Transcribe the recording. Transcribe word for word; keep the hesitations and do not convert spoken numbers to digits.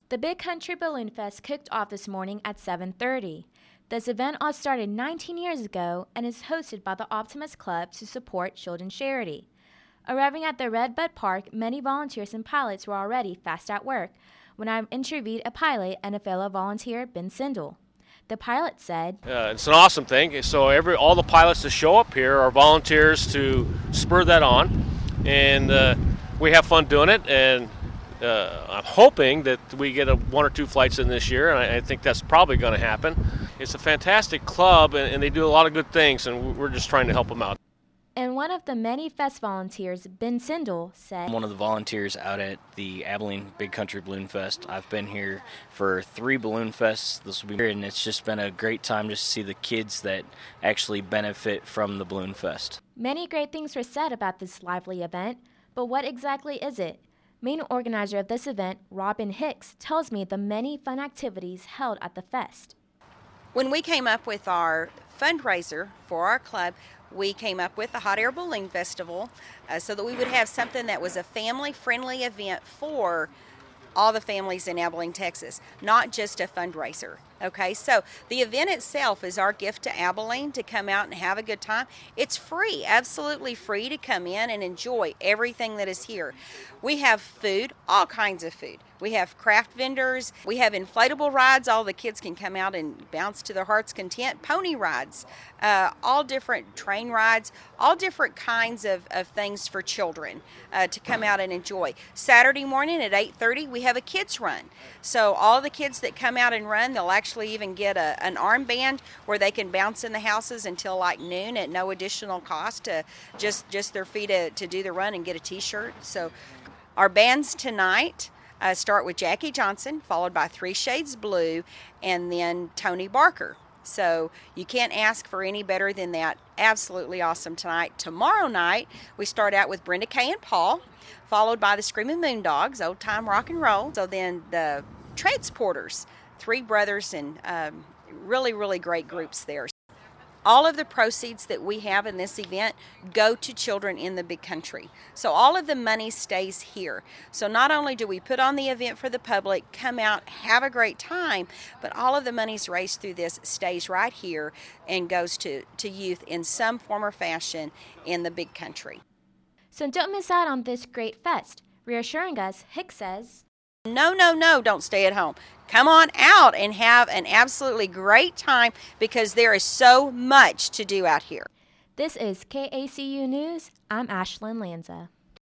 The Big Country Balloon Fest kicked off this morning at seven thirty. This event all started nineteen years ago and is hosted by the Optimist Club to support children's charity. Arriving at the Red Bud Park, many volunteers and pilots were already fast at work when I interviewed a pilot and a fellow volunteer, Ben Sindel. The pilot said, uh, it's an awesome thing. So every all the pilots that show up here are volunteers to spur that on, and uh, we have fun doing it, and uh, I'm hoping that we get a one or two flights in this year, and I, I think that's probably going to happen. It's a fantastic club, and, and they do a lot of good things, and we're just trying to help them out. And one of the many fest volunteers, Ben Sindel, said, I'm one of the volunteers out at the Abilene Big Country Balloon Fest. I've been here for three balloon fests. This will be here, and it's just been a great time just to see the kids that actually benefit from the Balloon Fest. Many great things were said about this lively event, but what exactly is it? Main organizer of this event, Robin Hicks, tells me the many fun activities held at the fest. When we came up with our fundraiser for our club, we came up with the Hot Air Balloon Festival uh, so that we would have something that was a family-friendly event for all the families in Abilene, Texas, not just a fundraiser. Okay, so the event itself is our gift to Abilene to come out and have a good time. It's free, absolutely free to come in and enjoy everything that is here. We have food, all kinds of food. We have craft vendors. We have inflatable rides. All the kids can come out and bounce to their heart's content. Pony rides, uh, all different train rides, all different kinds of, of things for children uh, to come out and enjoy. Saturday morning at eight thirty, we have a kids run. So all the kids that come out and run, they'll actually even get a, an armband where they can bounce in the houses until like noon at no additional cost to just, just their fee to, to do the run and get a t-shirt. So our bands tonight Uh, start with Jackie Johnson, followed by Three Shades Blue, and then Tony Barker. So you can't ask for any better than that. Absolutely awesome tonight. Tomorrow night, we start out with Brenda Kay and Paul, followed by the Screaming Moondogs, Old Time Rock and Roll. So then the Transporters, three brothers, and um, really, really great groups there. All of the proceeds that we have in this event go to children in the Big Country. So all of the money stays here. So not only do we put on the event for the public, come out, have a great time, but all of the monies raised through this stays right here and goes to, to youth in some form or fashion in the Big Country. So don't miss out on this great fest. Reassuring us, Hicks says, No, no, no, don't stay at home. Come on out and have an absolutely great time because there is so much to do out here. This is K A C U News. I'm Ashlyn Lanza.